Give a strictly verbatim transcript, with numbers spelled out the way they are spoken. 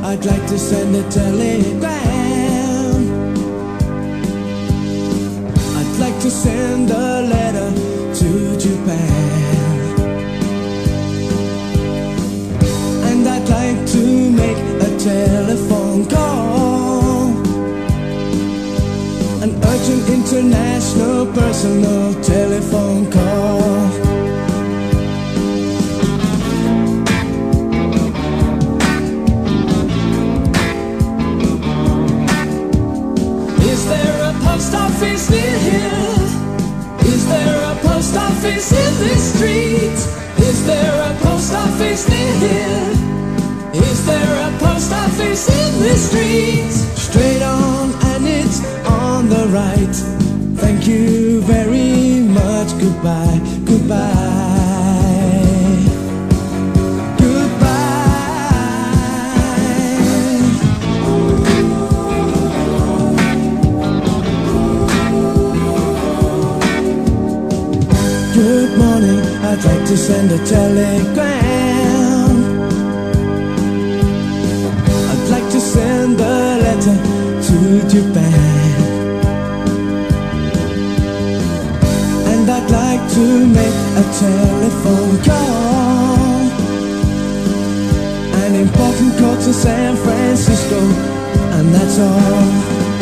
I'd like to send a telegram. I'd like to send a letter to Japan. And I'd like to make a telephone call, an urgent international personal telephone call. Is there a post office near here? Is there a post office in this street? Is there a post office near here? Is there a post office in this street? Straight on and it's on the right. Thank you very much. Goodbye, goodbye. Good morning, I'd like to send a telegram. I'd like to send a letter to Japan. And I'd like to make a telephone call, an important call to San Francisco, and that's all.